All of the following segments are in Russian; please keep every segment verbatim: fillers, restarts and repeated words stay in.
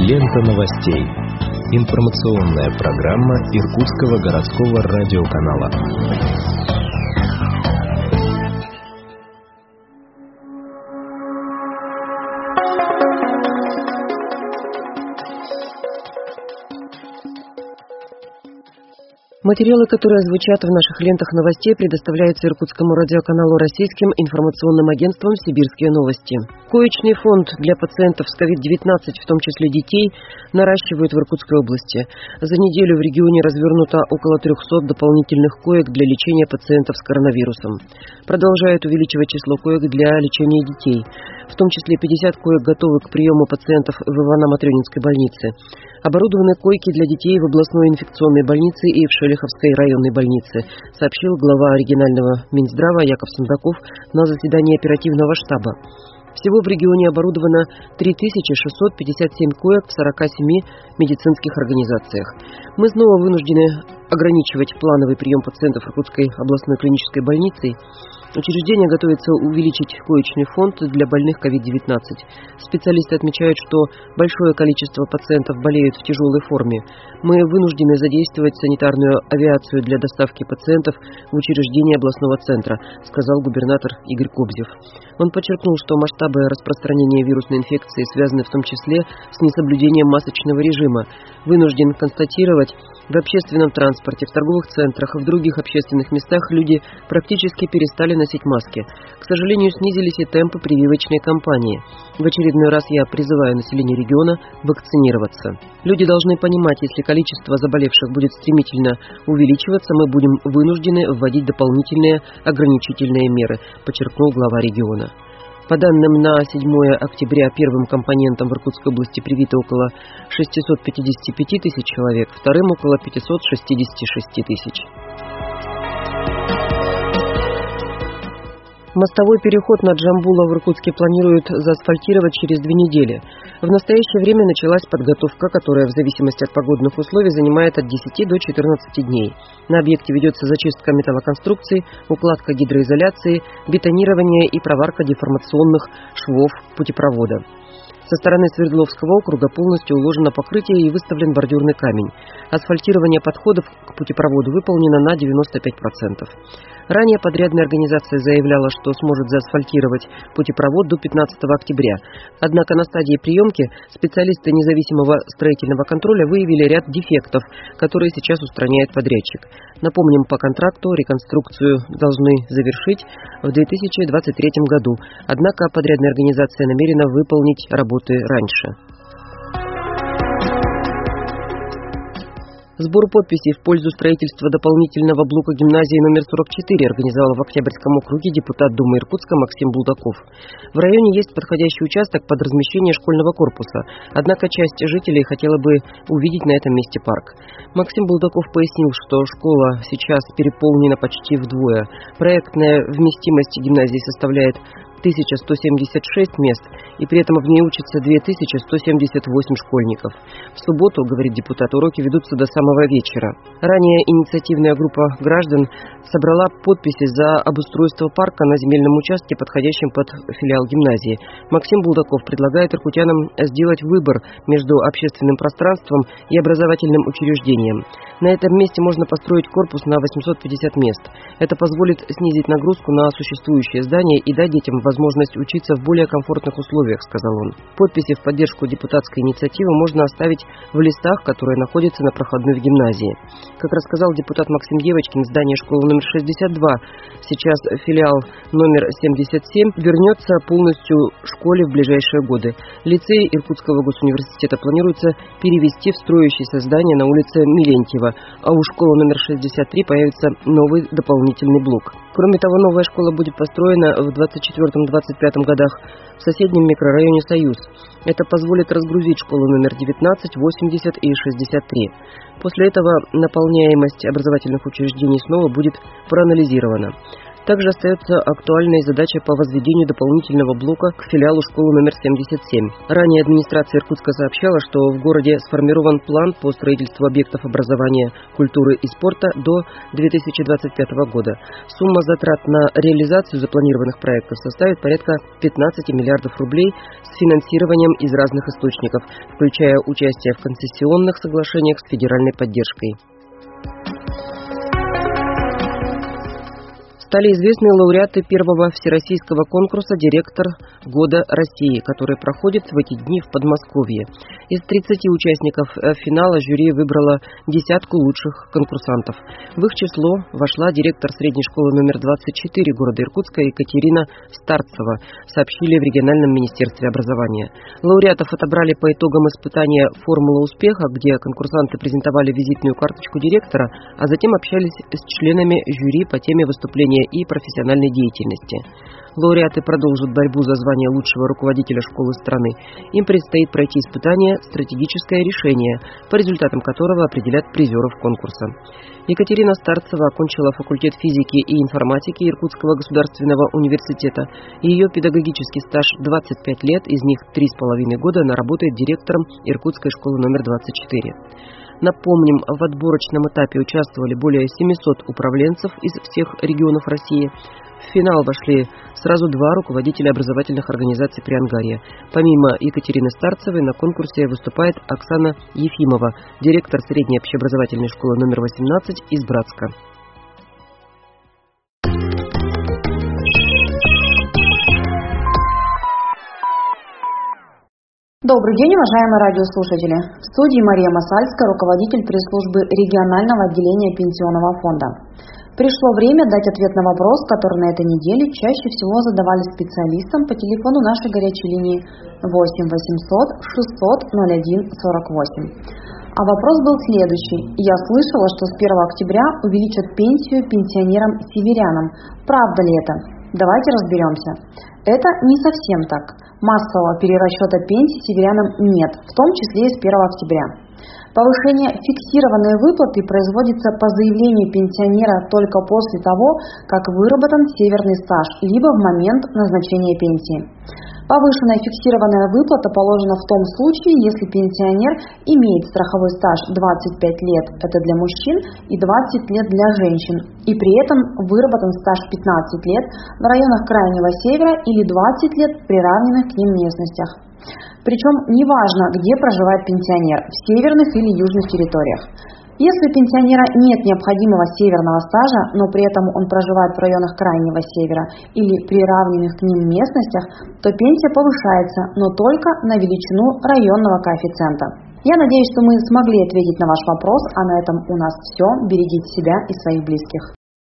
Лента новостей. Информационная программа Иркутского городского радиоканала. Материалы, которые звучат в наших лентах новостей, предоставляются Иркутскому радиоканалу российским информационным агентством «Сибирские новости». Коечный фонд для пациентов с ковид девятнадцать, в том числе детей, наращивают в Иркутской области. За неделю в регионе развернуто около трехсот дополнительных коек для лечения пациентов с коронавирусом. Продолжают увеличивать число коек для лечения детей. В том числе пятьдесят коек готовы к приему пациентов в Ивано-Матрёнинской больнице. Оборудованы койки для детей в областной инфекционной больнице и в Шелиховской районной больнице, сообщил глава регионального Минздрава Яков Сундаков на заседании оперативного штаба. Всего в регионе оборудовано три тысячи шестьсот пятьдесят семь коек в сорока семи медицинских организациях. Мы снова вынуждены ограничивать плановый прием пациентов Иркутской областной клинической больницы. Учреждение готовится увеличить коечный фонд для больных ковид девятнадцать. Специалисты отмечают, что большое количество пациентов болеют в тяжелой форме. Мы вынуждены задействовать санитарную авиацию для доставки пациентов в учреждение областного центра, сказал губернатор Игорь Кобзев. Он подчеркнул, что масштабы распространения вирусной инфекции связаны в том числе с несоблюдением масочного режима. Вынужден констатировать, в общественном транспорте, в торговых центрах и в других общественных местах люди практически перестали носить маски. К сожалению, снизились и темпы прививочной кампании. В очередной раз я призываю население региона вакцинироваться. Люди должны понимать, если количество заболевших будет стремительно увеличиваться, мы будем вынуждены вводить дополнительные ограничительные меры, подчеркнул глава региона. По данным на седьмое октября, первым компонентом в Иркутской области привито около шестьсот пятьдесят пять тысяч человек, вторым около пятьсот шестьдесят шесть тысяч. Мостовой переход на Джамбула в Иркутске планируют заасфальтировать через две недели. В настоящее время началась подготовка, которая в зависимости от погодных условий занимает от десяти до четырнадцати дней. На объекте ведется зачистка металлоконструкций, укладка гидроизоляции, бетонирование и проварка деформационных швов путепровода. Со стороны Свердловского округа полностью уложено покрытие и выставлен бордюрный камень. Асфальтирование подходов к путепроводу выполнено на девяносто пять процентов. Ранее подрядная организация заявляла, что сможет заасфальтировать путепровод до пятнадцатого октября. Однако на стадии приемки специалисты независимого строительного контроля выявили ряд дефектов, которые сейчас устраняет подрядчик. Напомним, по контракту реконструкцию должны завершить в две тысячи двадцать третьем году. Однако подрядная организация намерена выполнить работы раньше. Сбор подписей в пользу строительства дополнительного блока гимназии номер сорок четыре организовал в Октябрьском округе депутат Думы Иркутска Максим Булдаков. В районе есть подходящий участок под размещение школьного корпуса, однако часть жителей хотела бы увидеть на этом месте парк. Максим Булдаков пояснил, что школа сейчас переполнена почти вдвое. Проектная вместимость гимназии составляет тысяча сто семьдесят шесть мест, и при этом в ней учатся две тысячи сто семьдесят восемь школьников. В субботу, говорит депутат, уроки ведутся до самого вечера. Ранее инициативная группа граждан собрала подписи за обустройство парка на земельном участке, подходящем под филиал гимназии. Максим Булдаков предлагает иркутянам сделать выбор между общественным пространством и образовательным учреждением. На этом месте можно построить корпус на восемьсот пятьдесят мест. Это позволит снизить нагрузку на существующее здание и дать детям возможность учиться в более комфортных условиях, сказал он. Подписи в поддержку депутатской инициативы можно оставить в листах, которые находятся на проходной в гимназии. Как рассказал депутат Максим Девочкин, здание школы номер шестьдесят два, сейчас филиал номер семьдесят семь, вернется полностью школе в ближайшие годы. Лицей Иркутского госуниверситета планируется перевести в строящееся здание на улице Милентьева, а у школы номер шестьдесят три появится новый дополнительный блок. Кроме того, новая школа будет построена в двадцать четвёртом — двадцать пятом годах в соседнем микрорайоне «Союз». Это позволит разгрузить школы номер девятнадцать, восемьдесят и шестьдесят три. После этого наполняемость образовательных учреждений снова будет проанализирована. Также остается актуальной задача по возведению дополнительного блока к филиалу школы номер семьдесят семь. Ранее администрация Иркутска сообщала, что в городе сформирован план по строительству объектов образования, культуры и спорта до две тысячи двадцать пятого года. Сумма затрат на реализацию запланированных проектов составит порядка пятнадцати миллиардов рублей с финансированием из разных источников, включая участие в концессионных соглашениях с федеральной поддержкой. Стали известны лауреаты первого всероссийского конкурса «Директор года России», который проходит в эти дни в Подмосковье. Из тридцати участников финала жюри выбрало десятку лучших конкурсантов. В их число вошла директор средней школы номер двадцать четыре города Иркутска Екатерина Старцева, сообщили в региональном министерстве образования. Лауреатов отобрали по итогам испытания «Формула успеха», где конкурсанты презентовали визитную карточку директора, а затем общались с членами жюри по теме выступления и профессиональной деятельности. Лауреаты продолжат борьбу за звание лучшего руководителя школы страны. Им предстоит пройти испытание «Стратегическое решение», по результатам которого определят призеров конкурса. Екатерина Старцева окончила факультет физики и информатики Иркутского государственного университета. Ее педагогический стаж двадцать пять лет, из них три с половиной года она работает директором Иркутской школы номер двадцать четыре. Напомним, в отборочном этапе участвовали более семисот управленцев из всех регионов России. В финал вошли сразу два руководителя образовательных организаций Приангарья. Помимо Екатерины Старцевой на конкурсе выступает Оксана Ефимова, директор средней общеобразовательной школы номер восемнадцать из Братска. Добрый день, уважаемые радиослушатели. В студии Мария Масальская, руководитель пресс-службы регионального отделения Пенсионного фонда. Пришло время дать ответ на вопрос, который на этой неделе чаще всего задавали специалистам по телефону нашей горячей линии восемь восемьсот шестьсот ноль один сорок восемь. А вопрос был следующий. Я слышала, что с первого октября увеличат пенсию пенсионерам-северянам. Правда ли это? Давайте разберемся. Это не совсем так. Массового перерасчета пенсий северянам нет, в том числе и с первого октября. Повышение фиксированной выплаты производится по заявлению пенсионера только после того, как выработан северный стаж, либо в момент назначения пенсии. Повышенная фиксированная выплата положена в том случае, если пенсионер имеет страховой стаж двадцать пять лет, это для мужчин, и двадцать лет для женщин, и при этом выработан стаж пятнадцать лет в районах Крайнего Севера или двадцать лет в приравненных к ним местностях. Причем неважно, где проживает пенсионер, в северных или южных территориях. Если у пенсионера нет необходимого северного стажа, но при этом он проживает в районах Крайнего Севера или приравненных к ним местностях, то пенсия повышается, но только на величину районного коэффициента. Я надеюсь, что мы смогли ответить на ваш вопрос, а на этом у нас все. Берегите себя и своих близких.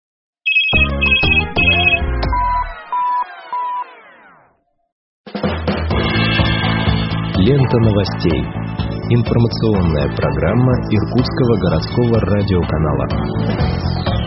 Лента новостей. Информационная программа Иркутского городского радиоканала.